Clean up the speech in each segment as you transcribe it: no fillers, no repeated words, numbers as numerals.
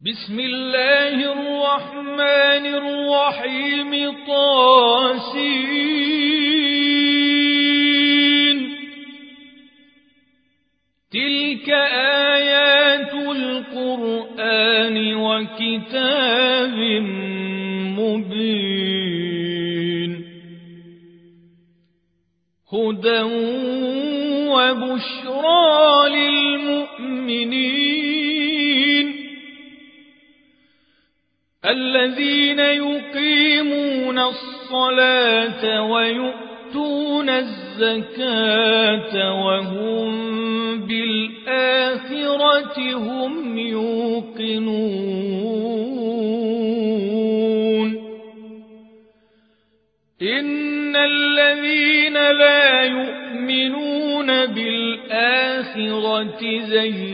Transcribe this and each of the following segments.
بسم الله الرحمن الرحيم طاسين تلك آيات القرآن وكتاب مبين هدى وبشرى للمؤمنين الذين يقيمون الصلاة ويؤتون الزكاة وهم بالآخرة هم يوقنون إن الذين لا يؤمنون بالآخرة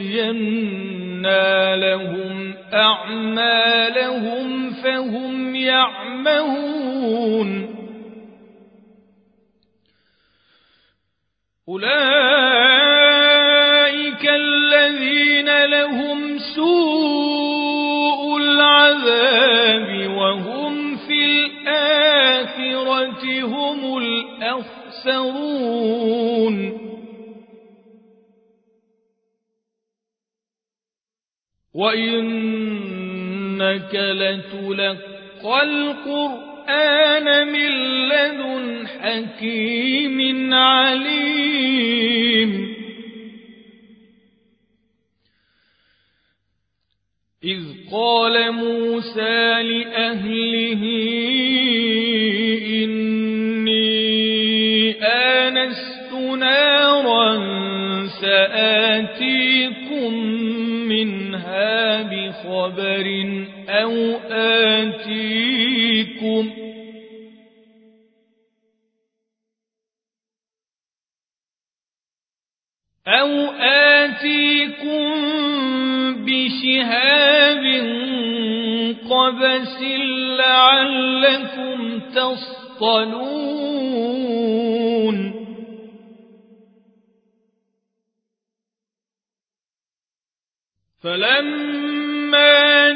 زينا لهم أعمالهم فهم يعمهون أولئك الذين لهم سوء العذاب وهم في الآخرة هم الأخسرون وإنك لتلقى القرآن من لدن حكيم عليم إذ قال موسى لأهله إني آنست نارا سآتيكم منها بخبر أو آتيكم بشهاب قبس لعلكم تصطلون فلما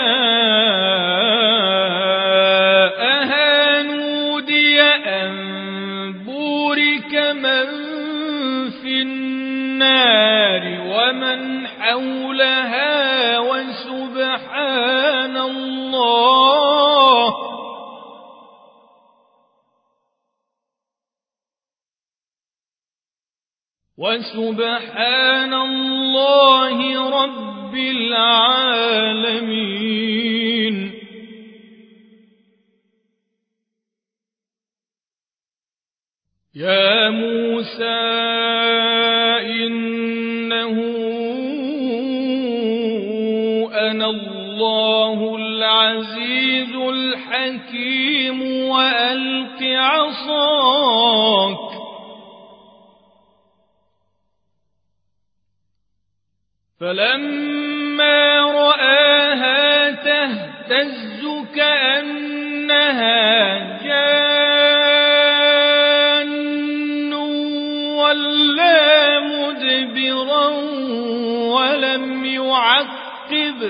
جاءها نودي أن بورك من في النار ومن حولها وسبحان الله رب العالمين يا موسى إنه أنا الله العزيز الحكيم وألق عصاك فلما رآها تهتز كأنها جان ولا مدبرا ولم يعقب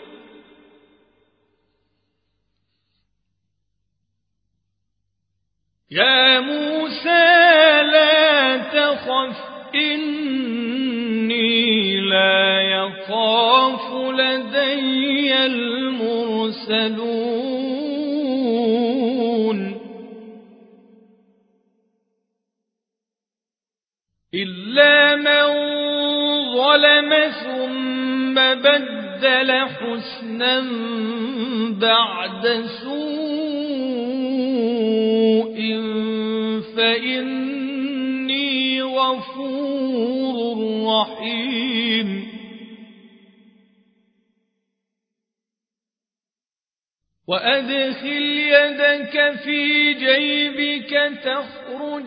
يا موسى لا تخف إني لا يخاف لدي المرسلون إلا من ظلم ثم بدل حسنا بعد سوء فإني غفور رحيم وأدخل يدك في جيبك تخرج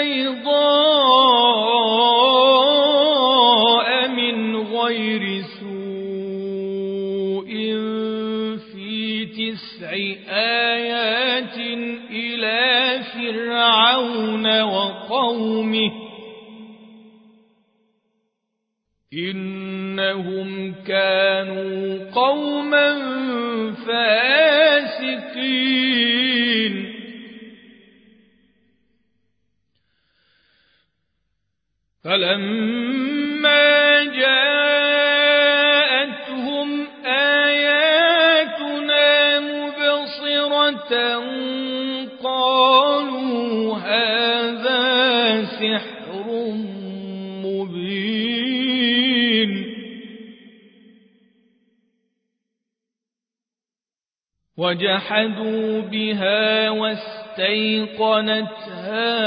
بيضاء من غير سوء في 9 آيات إلى فرعون وقومه إنهم كانوا كانوا قوما فاسقين فلما جاءتهم آياتنا مبصرة قالوا هذا سحر مبين وجحدوا بها واستيقنتها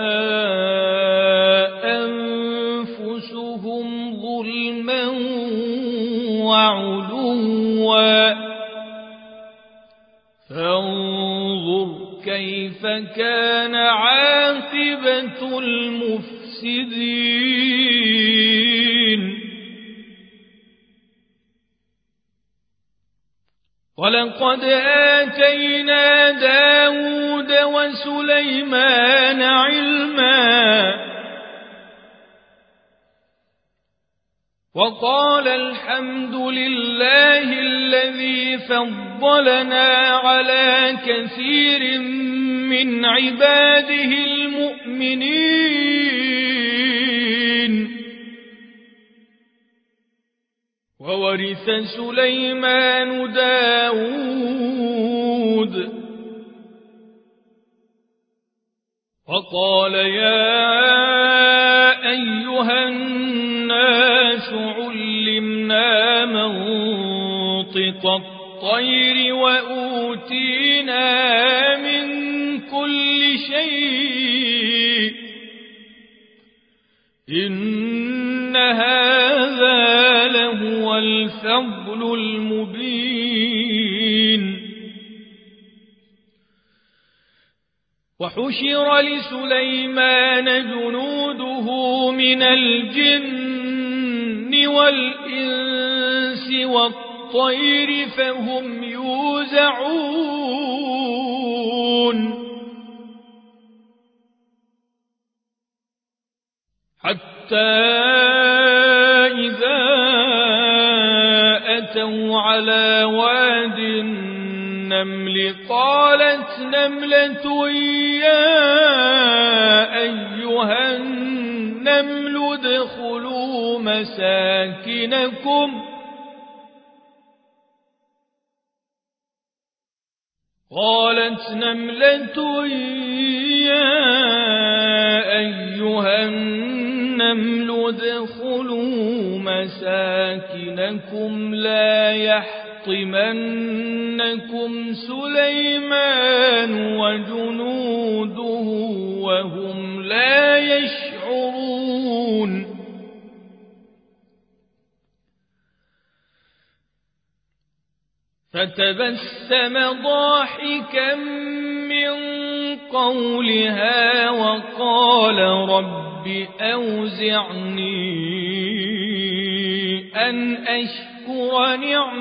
أنفسهم ظلما وعلوا فانظر كيف كان عاقبة المفسدين ولقد آتينا داود وسليمان علما وقال الحمد لله الذي فضلنا على كثير من عباده المؤمنين وورث سليمان داود وقال يا أيها الناس علمنا منطق الطير وأوتينا من كل شيء إن هذا لهو الفضل المبين وحشر لسليمان جنوده من الجن والإنس والطير فهم يوزعون حتى إذا أتوا على واد النمل قالت نملة يا أيها النمل ادخلوا مساكنكم قالت نملة يا أيها النمل ادخلوا مساكنكم لا يحطمنكم سليمان وجنوده وهم لا يشعرون فتبسم ضاحكا من قولها وقال رب أوزعني أن أشكر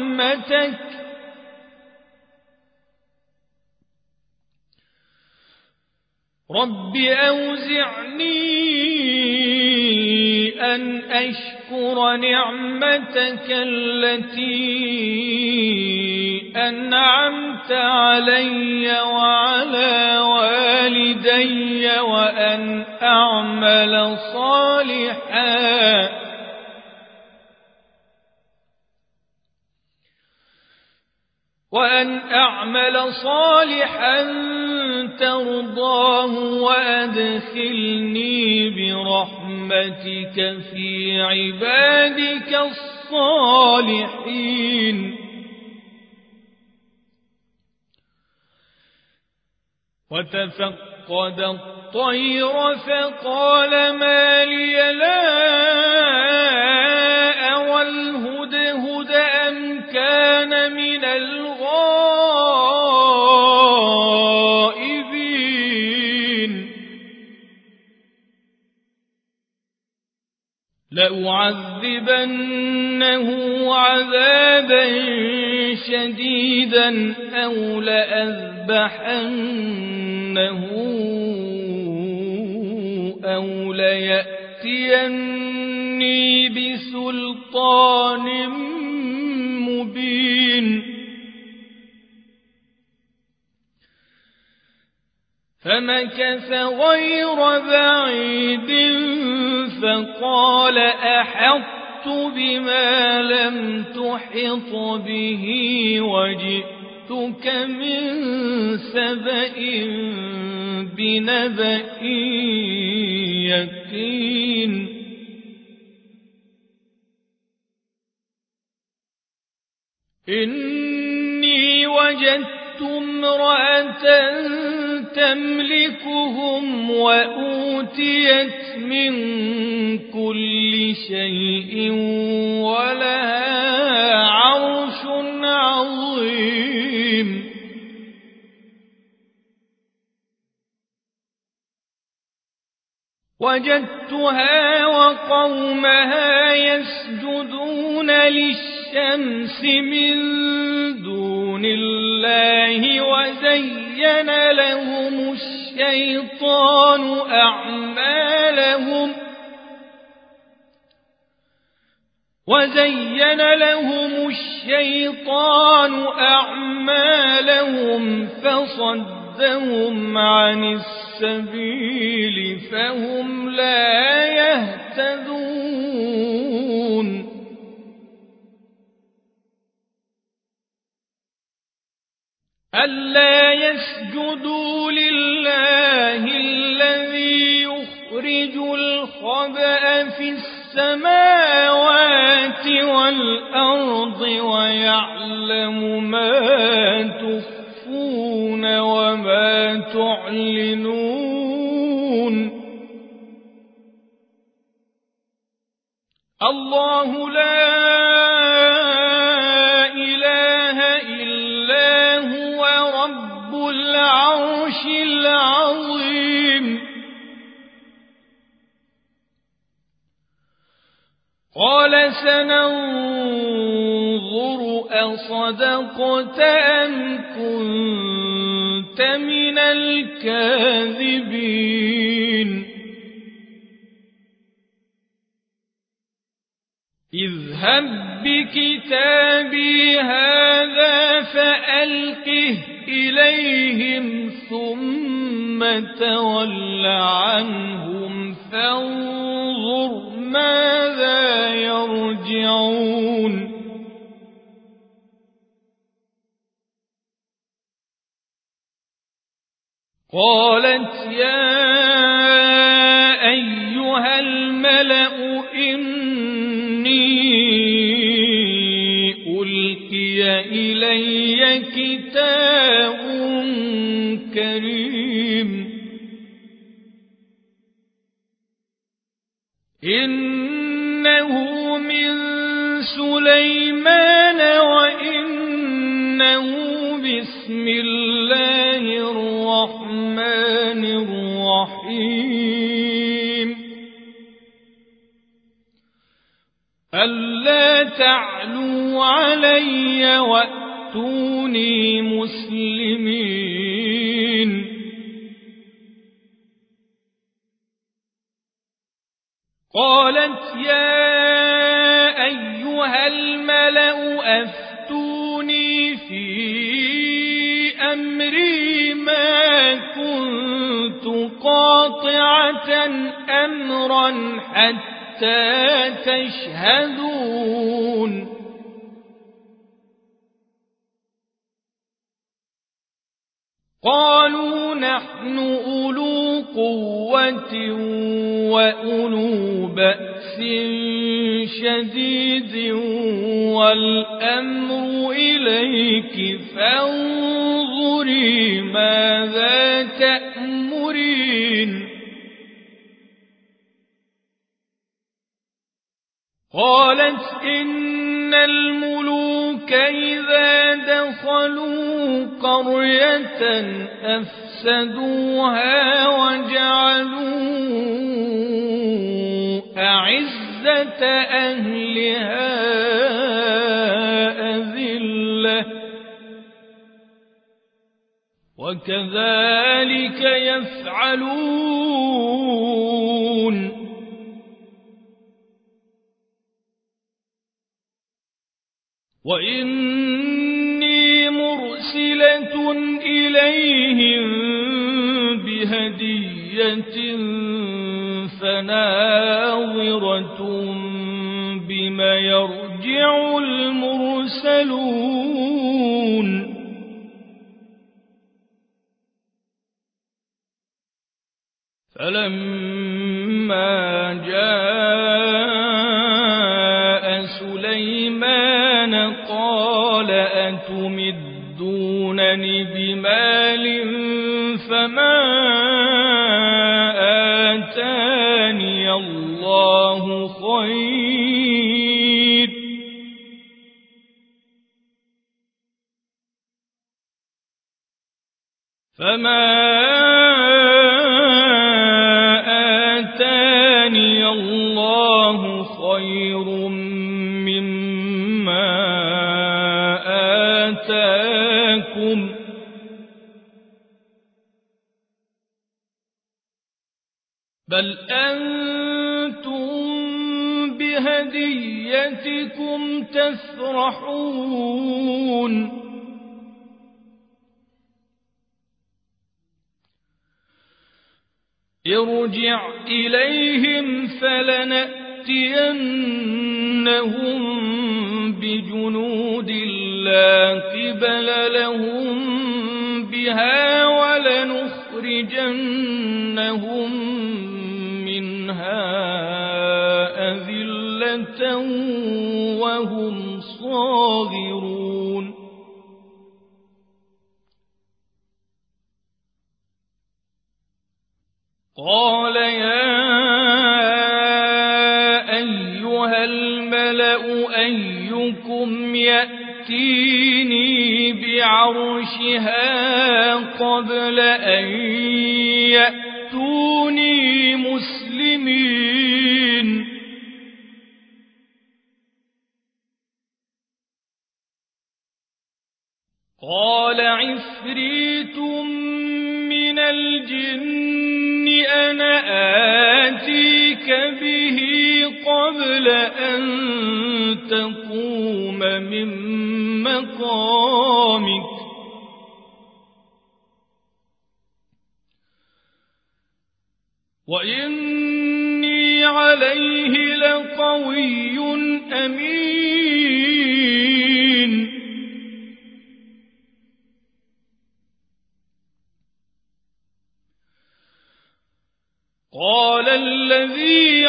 نعمتك التي أنعمت علي وعلى والدي وأن أعمل صالحا ترضاه وأدخلني برحمتك في عبادك الصالحين وتفقد الطير فقال ما لي لا أرى الهدهد أم كان من الغائبين لأعذبنه عذابا شديدا أو لأذبحنه أو ليأتيني بسلطان مبين فمكث غير بعيد فقال أحطت بما لم تحط به وجئتك من سبأ بنبأ يقين إني وجدت امرأة تملكهم وأوتيت من كل شيء ولها عرش عظيم وجدتها وقومها يسجدون للشمس من دون الله وزين لهم الشيطان أعمالهم فصدهم عن السبيل فهم لا يهتدون ألا يسجدوا لله الذي يخرج الخبأ في السماوات والأرض ويعلم ما تخفون وما تعلنون الله لا إله إلا هو رب العرش العظيم قال سننظر أصدقت أم كنت من الكاذبين اذهب بكتابي هذا فألقه إليهم ثم تول عنهم فانظر ماذا يرجعون قالت يا أيها الملأ إني ألقي إلي كتاب كريم إنه من سليمان وإنه بسم الله الرحمن الرحيم ألا تعلوا علي وأتوني مسلمين قالت يا أيها الملأ أفتوني في أمري ما كنت قاطعة أمرا حتى تشهدون قالوا نحن أولو قوة وأولو بأس شديد والأمر إليك فانظري ماذا تأمرين قالت إن الملوك إذا دخلوا قرية أفسدوها وجعلوا أعزة أهلها أذلة وكذلك يفعلون وإني مرسلة إليهم بهدية فناظرة بما يرجع المرسلون فلما جاء سليمان قال أتمدونني بمال فما آتاني الله خير مما آتاكم بل أنتم بهديتكم تفرحون ارجع إليهم فلنأتينهم بجنود لا قبل لهم بها ولنخرجنهم منها أذلة وهم صاغرون قال يا أيها الملأ أيكم يأتيني بعرشها قبل أن يأتوني مسلمين قال عفريت من الجن أنا آتيك به قبل أن تقوم من مقامك وإني عليه لقوي أمين قال الذي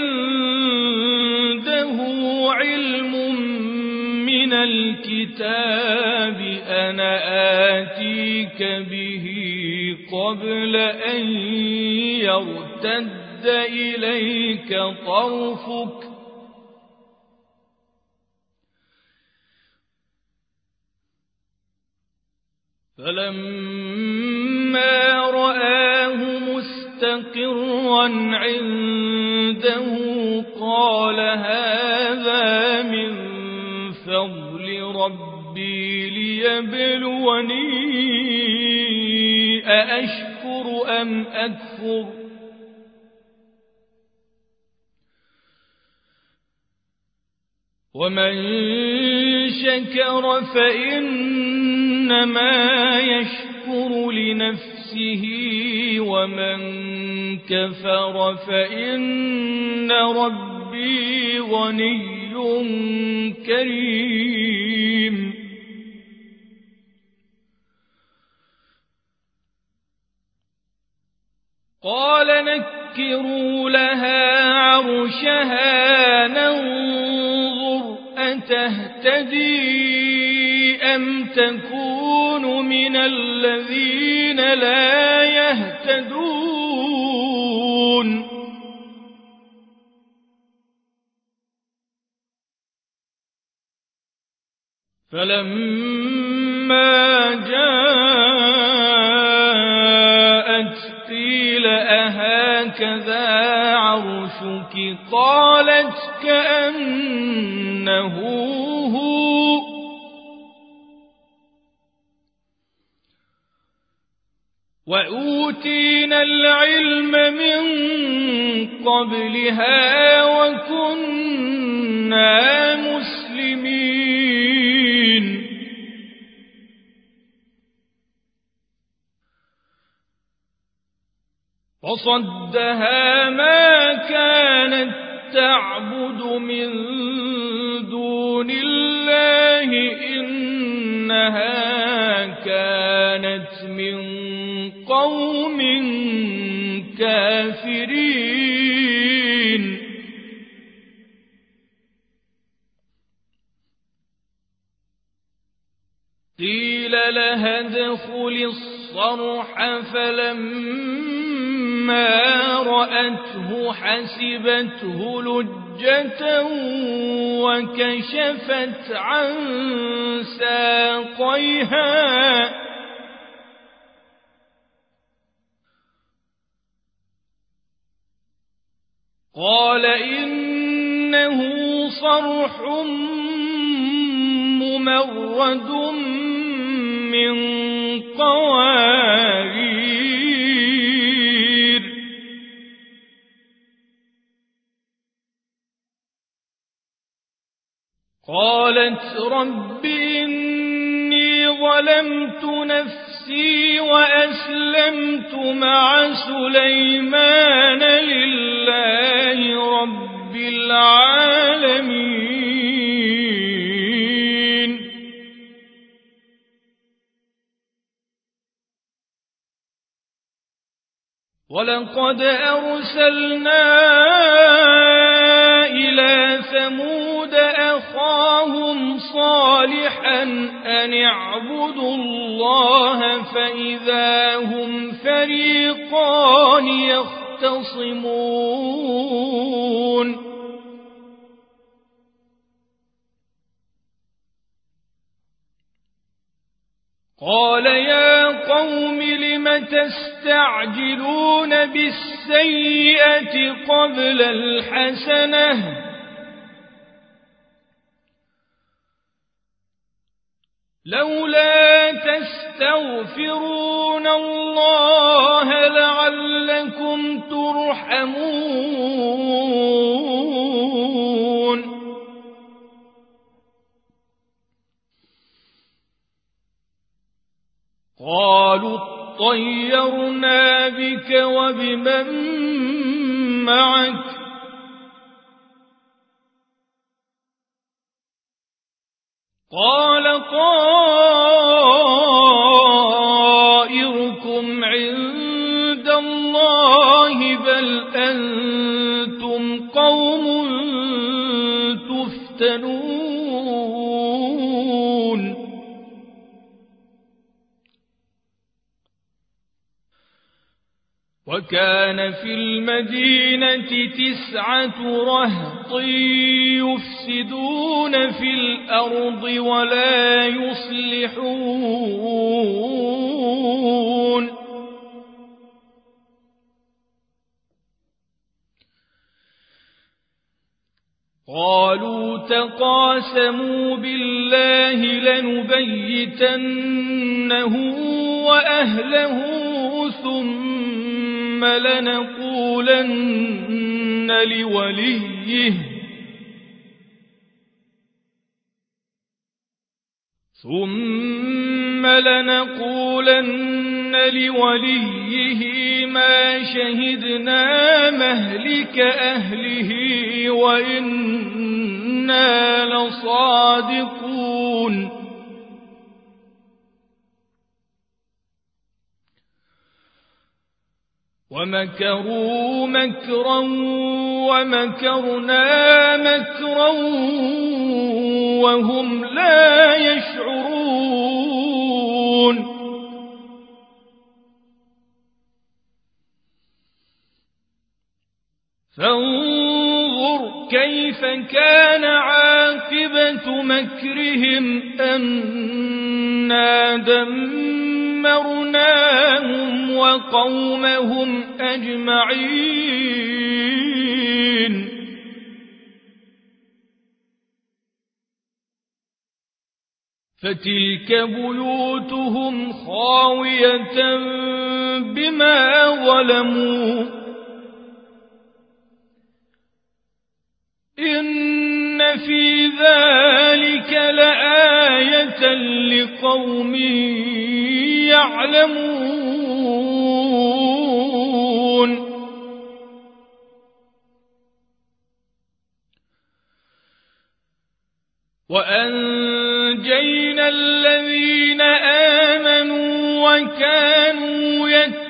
عنده علم من الكتاب أنا آتيك به قبل أن يرتد إليك طرفك فلما رآه مستقرا عنده قال هذا من فضل ربي ليبلوني أأشكر أم أكفر ومن شكر فإنما يشكر لنفسه ومن كفر فإن ربي غني كريم قال نكروا لها عرشها ننظر أتهتدي أم تكون من الذين لا يهتدون فلما جاءت قيل أهكذا عرشك قالت كأنه هو وأوتينا العلم من قبلها وكنا مسلمين فصدها ما كانت تعبد من دون الله إنها كانت من قوم كافرين قيل لها ادخل الصرح فلما رأته حسبته لجة وكشفت عن ساقيها قال إنه صرح ممرد من قوارير قالت رب إني ظلمت نفسي وأسلمت مع سليمان لله رب العالمين ولقد أرسلنا إلى ثمود أخاهم صالحا أن اعبدوا الله فإذا هم فريقان يختصمون قال يا قوم لم تستعجلون بالسيئة قبل الحسنة لولا تستغفرون الله لعلكم ترحمون قالوا اطيرنا بك وبمن معك قال طائركم عند الله بل أنتم قوم تفتنون وكان في المدينة 9 رهط يفسدون في الأرض ولا يصلحون قالوا تقاسموا بالله لنبيتنه وأهله ثم لنقولن لوليه ما شهدنا مهلك أهله وإنا لصادقون ومكروا مكرا ومكرنا مكرا وهم لا يشعرون فانظر كيف كان عاقبة مكرهم أنا دمرناهم وقومهم أجمعين فتلك بيوتهم خاوية بما ظلموا إن في ذلك لآية لقوم يعلمون وأنجينا الذين آمنوا وكانوا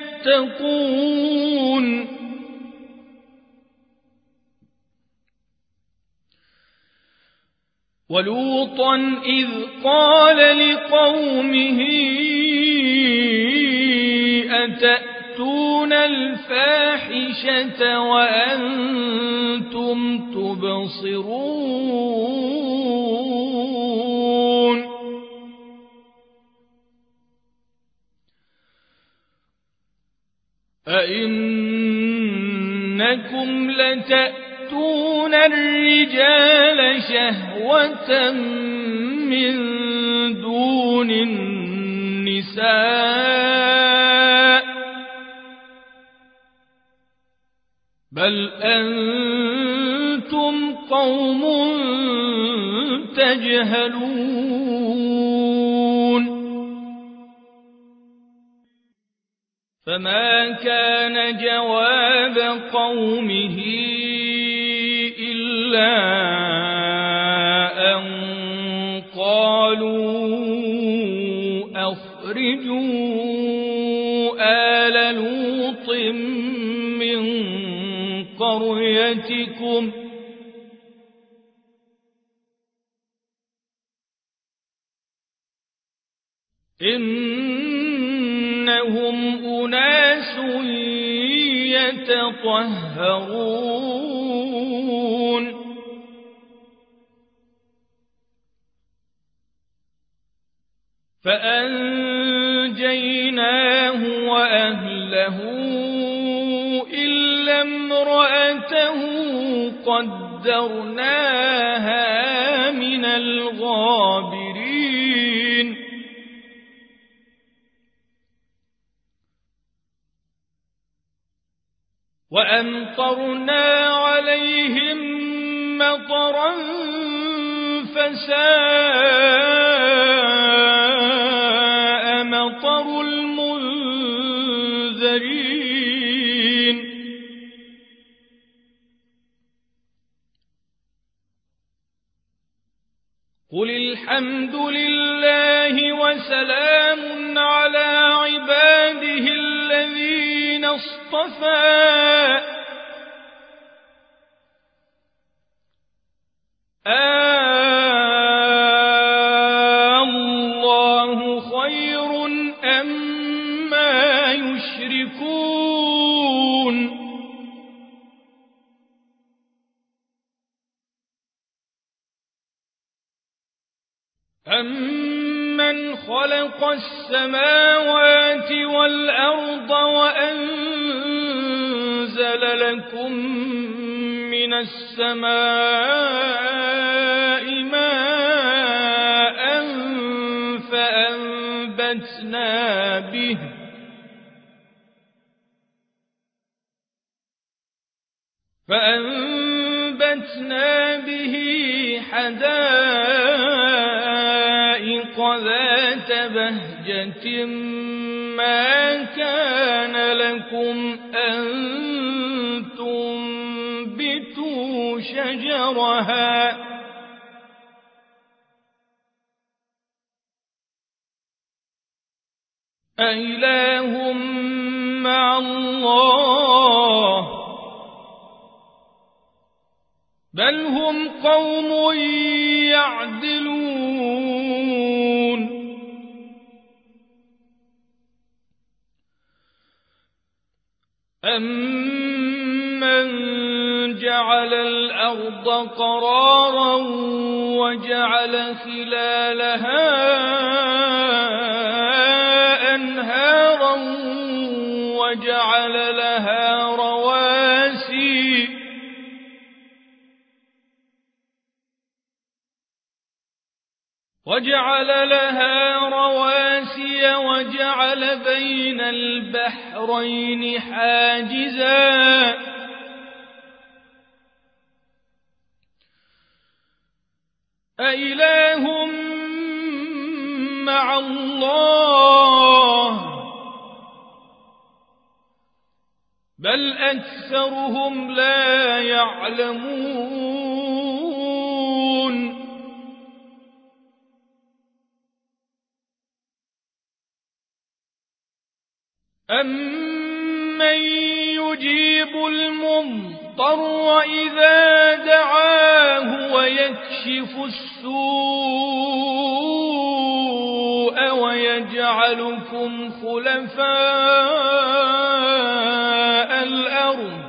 يتقون ولوطا إذ قال لقومه أتأتون الفاحشة وأنتم تبصرون أئنكم لتأتون الرجال شهوة من دون النساء بل أنتم قوم تجهلون فما كان جواب قومه إلا أن قالوا أخرجوا آل لوط من قريتكم إنهم أناس يتطهرون فأنجيناه وأهله إلا امرأته قدرناها من الغابرين وأمطرنا عليهم مطرا فساء مطر المنذرين قل الحمد لله وسلام على عباده الذين اصطفى الله خير أما يشركون أمن خلق السماوات والأرض وأنزل لكم من السماء ماء فأنبتنا به حدائق ذات بهجة ما كان لكم أن تنبتوا شجرها أإله مع الله بل هم قوم يعدلون أمن جعل الأرض قرارا وجعل خلالها أنهارا وجعل لها رواسي وجعل بين البحرين حاجزا أإله مع الله بل أكثرهم لا يعلمون أَمَّن يُجِيبُ الْمُضْطَرَّ إِذَا دَعَاهُ وَيَكْشِفُ السُّوءَ وَيَجْعَلُكُمْ خُلَفَاءَ الْأَرْضِ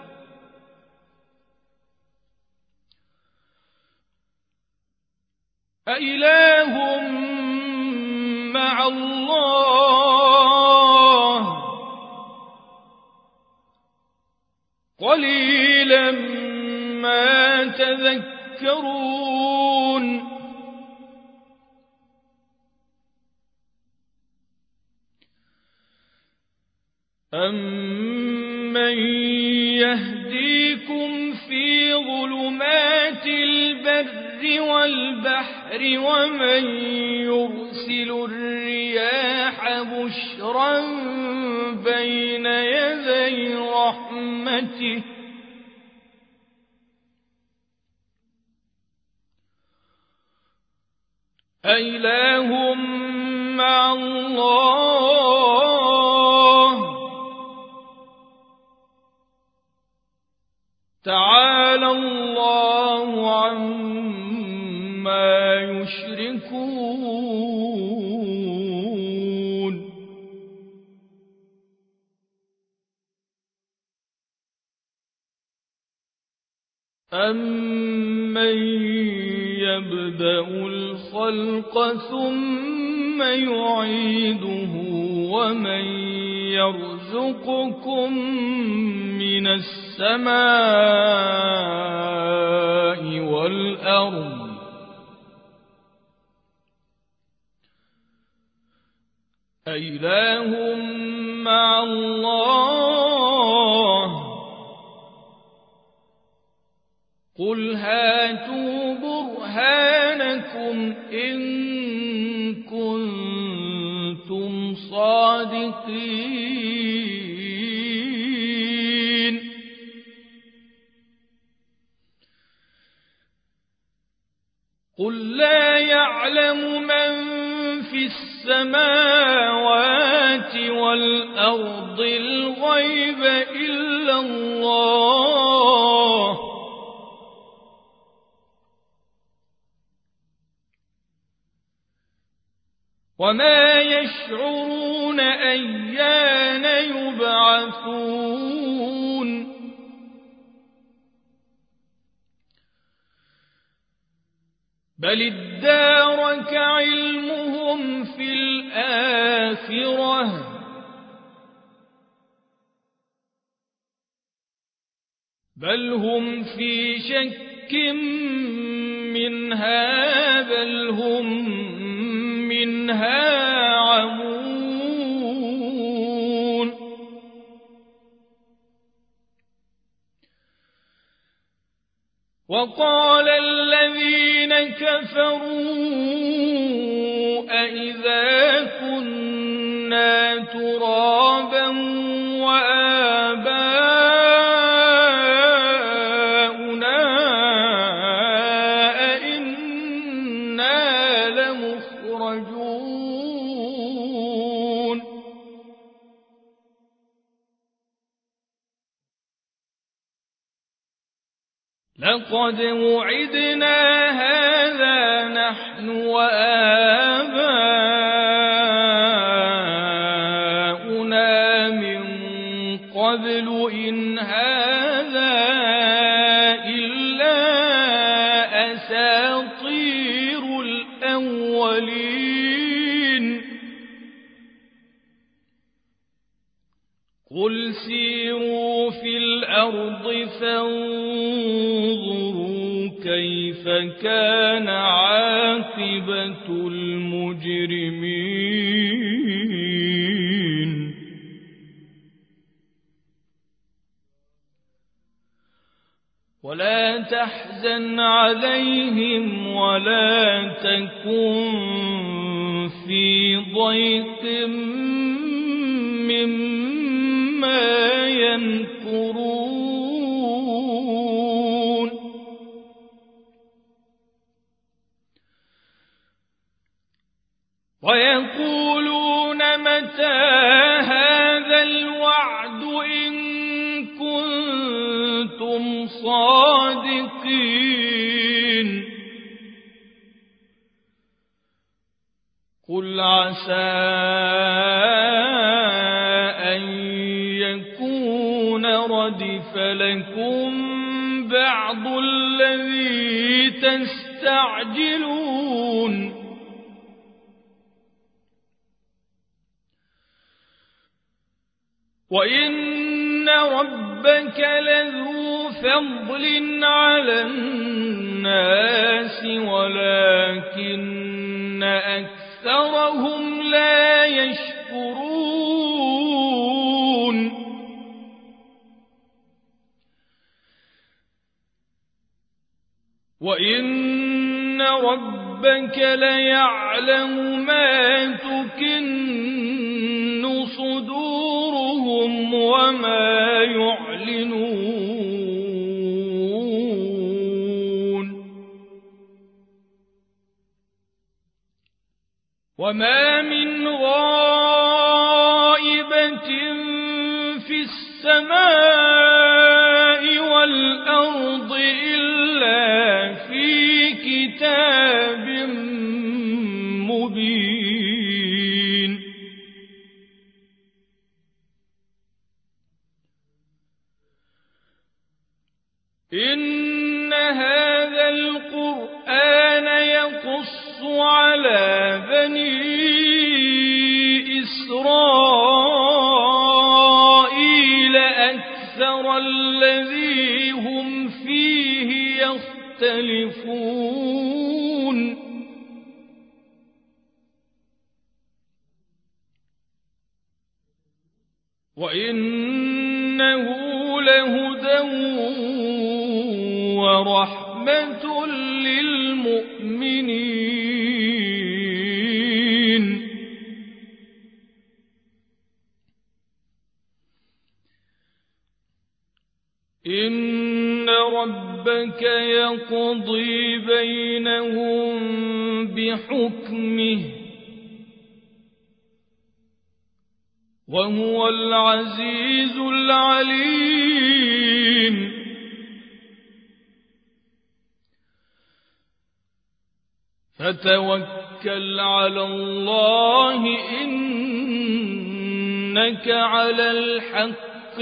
أَإِلَٰهٌ مَّعَ اللَّهِ قَلِيلًا مَّا تَذَكَّرُونَ أَمَّن يَهْدِيكُمْ فِي ظُلُمَاتِ الْبَرِّ وَالْبَحْرِ وَمَن يُرْسِلُ الرِّيَاحَ بُشْرًا بَيْنَ يَدَيْ رَحْمَتِهِ أَإِلَٰهٌ مَّعَ اللَّهِ تَعَالَى اللَّهُ عَمَّا يُشْرِكُونَ أَمَّن يَبْدَأُ الْخَلْقَ ثُمَّ يُعِيدُهُ وَمَن يَرْزُقُكُم مِّنَ السَّمَاءِ وَالْأَرْضِ أَإِلَٰهٌ مَّعَ اللَّهِ قُلْ هَاتُوا بُرْهَانَكُمْ إِن كُنتُمْ صَادِقِينَ قُل لَّا يَعْلَمُ مَن فِي السَّمَاوَاتِ وَالْأَرْضِ الْغَيْبَ إِلَّا اللَّهُ وَمَا يَشْعُرُونَ أَيَّانَ يُبْعَثُونَ بَلِ ادَّارَكَ عِلْمُهُمْ فِي الْآخِرَةِ بَلْ هُمْ فِي شَكٍّ مِّنْهَا بَلْ هُمْ مِنْهَا عَمُونَ وَقَالَ الَّذِينَ كَفَرُوا أَإِذَا كُنَّا تُرَابًا وَآبَاؤُنَا أَإِنَّا لَمُخْرَجُونَ لَقَدْ وُعِدْنَا هَٰذَا نَحْنُ وَآبَاؤُنَا مِن قَبْلُ إِنْ هَٰذَا إِلَّا أَسَاطِيرُ الْأَوَّلِينَ قُلْ سِيرُوا فِي الْأَرْضِ فَانظُرُوا كَيْفَ كَانَ عَاقِبَةُ الْمُجْرِمِينَ وَلَا تَحْزَنْ عَلَيْهِمْ وَلَا تَكُنْ فِي ضَيْقٍ مِّمَّا يَمْكُرُونَ وَيَقُولُونَ مَتَىٰ هَٰذَا الصادقين قل عسى أن يكون ردف لكم بعض الذي تستعجلون وإن ربك لذو فضل على الناس ولكن أكثرهم لا يشكرون وإن ربك ليعلم ما تكن صدورهم وما يعلنون وما من غائبة في السماء والأرض إلا في كتاب مبين إن هذا القرآن يقص على بني إسرائيل أكثر الذي هم فيه يختلفون وإنه لهدى ورحمة للمؤمنين إن ربك يقضي بينهم بحكمه وهو العزيز العليم فتوكل على الله إنك على الحق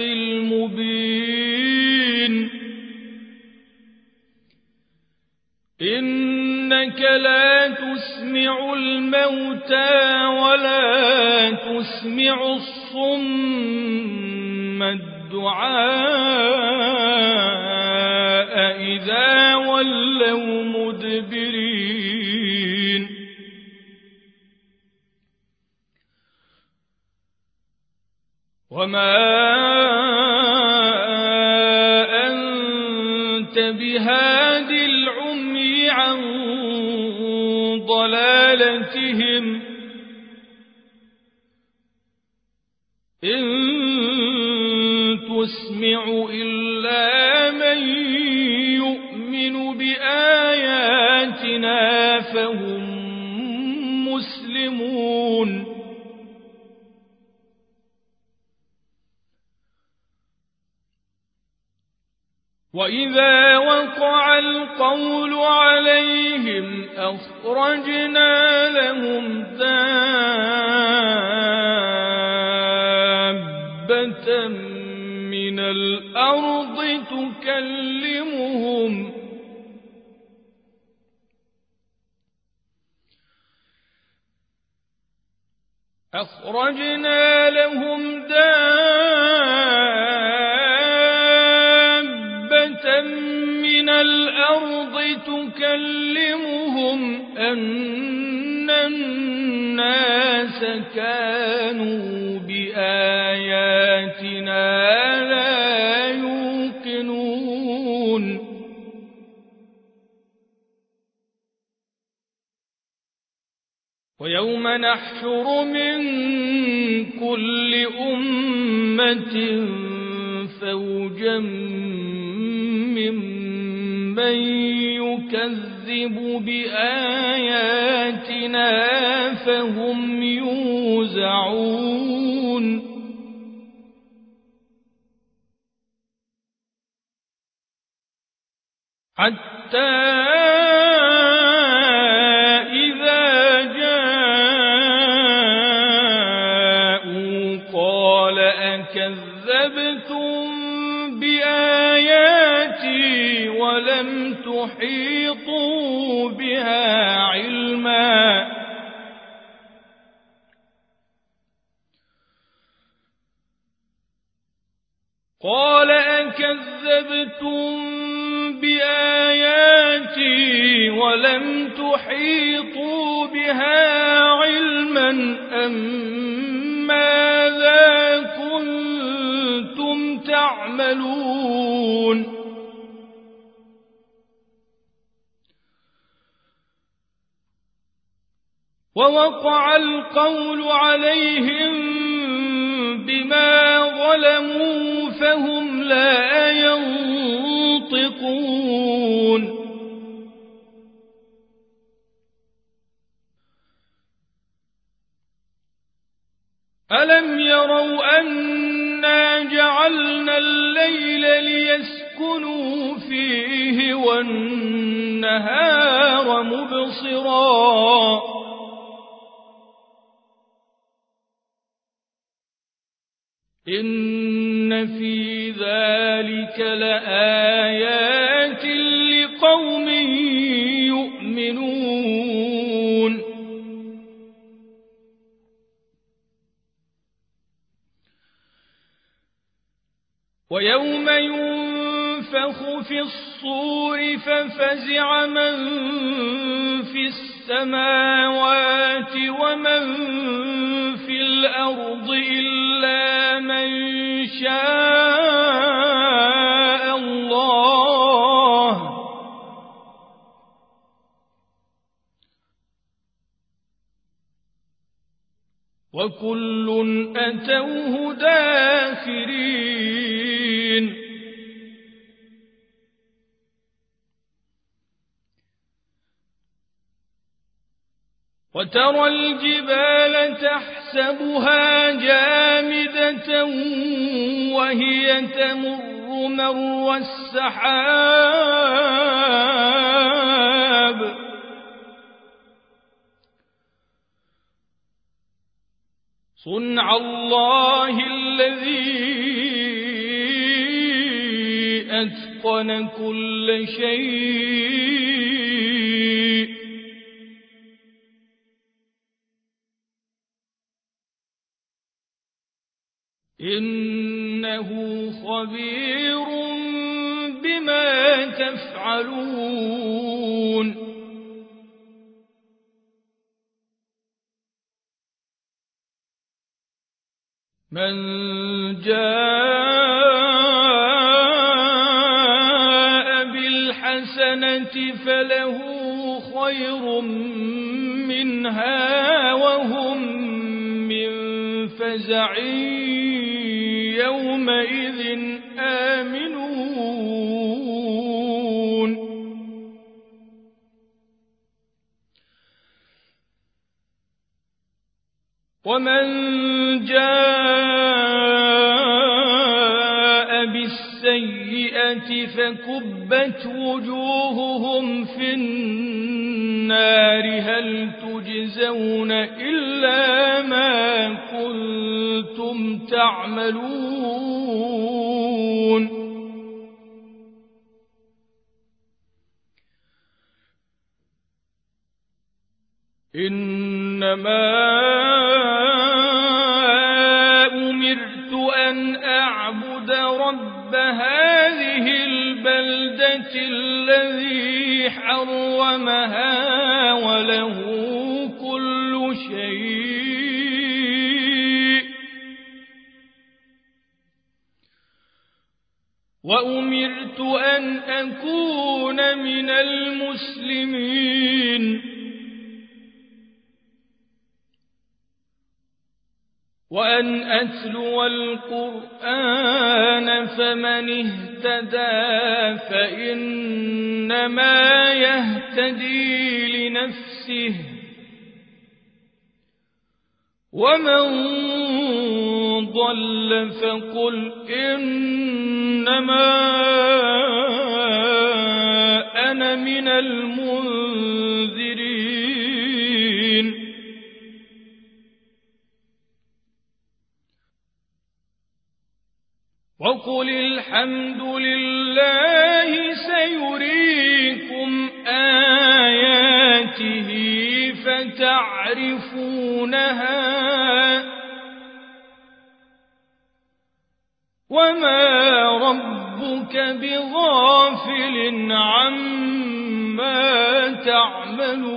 المبين إنك لا تسمع الموتى ولا تسمع الصم الدعاء إذا ولوا مدبرين وما أنت بهاد العمي عن ضلالتهم إن تسمع إلا من يؤمن بآياتنا فهم مسلمون وإذا وقع القول عليهم أخرجنا لهم دابة من الأرض تكلمهم أن الناس كانوا بآياتنا لا يوقنون ويوم نحشر من كل أمة فوجا ممن يكذب بآياتنا فهم يوزعون حتى إذا جاءوا قال أكذبتم بآياتي ولم تحيطوا بها علما قال أكذبتم بآياتي ولم تحيطوا بها علما أم ماذا كنتم تعملون ووقع القول عليهم بما ظلموا فهم لا ينطقون ألم يروا أنا جعلنا الليل ليسكنوا فيه والنهار مبصرا إن في ذلك لآيات لقوم يؤمنون ويوم ينفخ في الصور ففزع من في السماوات ومن في الأرض إلا من شاء الله وكل أتوه داخرين وترى الجبال تحسبها جامدة وهي تمر مر السحاب صنع الله الذي أتقن كل شيء إنه خبير بما تفعلون من جاء بالحسنة فله خير منها وهم من فزع يومئذ آمنون ومن جاء بالسيئة فكبت وجوههم في النار هل تجزون إلا ما كنتم تعملون إنما أمرت أن أعبد رب هذه البلدة الذي حرمها وله كل شيء وأمرت أن أكون من المسلمين وأن أتلو القرآن فمن اهتدى فإنما يهتدي لنفسه ومن ضل فقل إنما كان من المنذرين وقل الحمد لله سيريكم آياته فتعرفونها وما ربك بغافل عما تعملون